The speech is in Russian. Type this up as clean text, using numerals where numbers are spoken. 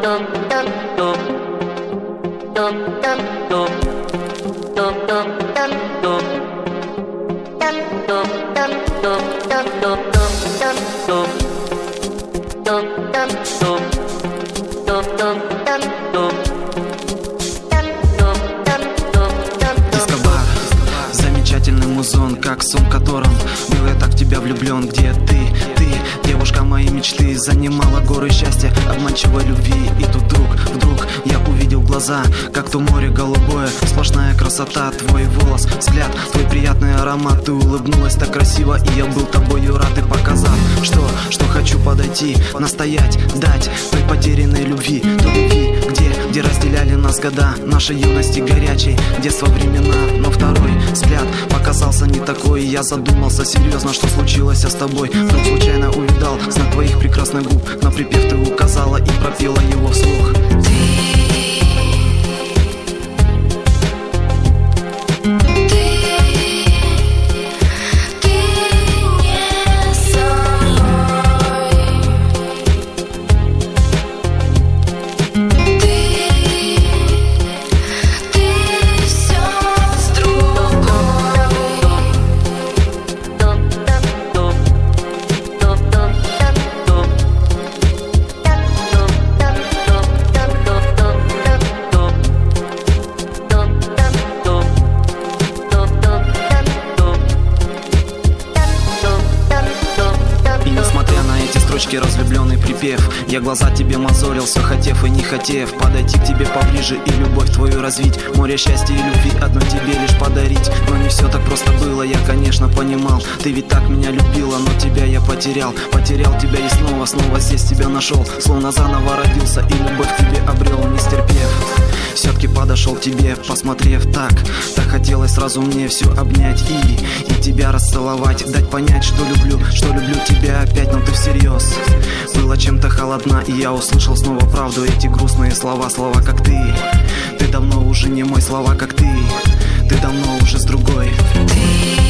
Замечательный музон, как сон, в котором был я так в тебя влюблен. Где ты, девушка моей мечты, занимала горы счастья, обманчивой любви. И тут вдруг я увидел глаза, как то море голубое, сплошная красота, твой волос, взгляд, твой приятный аромат. Ты улыбнулась так красиво, и я был тобою рад. И показав, что хочу подойти, настоять, дать той потерянной любви, той любви, где разделяли нас года нашей юности горячей, детства времена. Но второй взгляд показался не такой, и я задумался серьезно, что случилось с тобой. Вдруг случайно увидал знак твоих прекрасных губ, на припев ты указала и пропела его вслух. Разлюбленный припев, я глаза тебе мозолил, все хотев и не хотев подойти к тебе поближе и любовь твою развить, море счастья и любви одно тебе лишь подарить. Но не все так просто было, я конечно понимал, ты ведь так меня любила, но тебя я потерял тебя и снова здесь тебя нашел, словно заново родился и любовь к тебе обрел, не стерпев. Все-таки подошел к тебе, посмотрев так хотелось сразу мне все обнять и тебя расцеловать, дать понять, что люблю тебя опять, но ты всерьез была чем-то холодна, и я услышал снова правду, эти грустные слова как ты давно уже не мой, слова как ты давно уже с другой.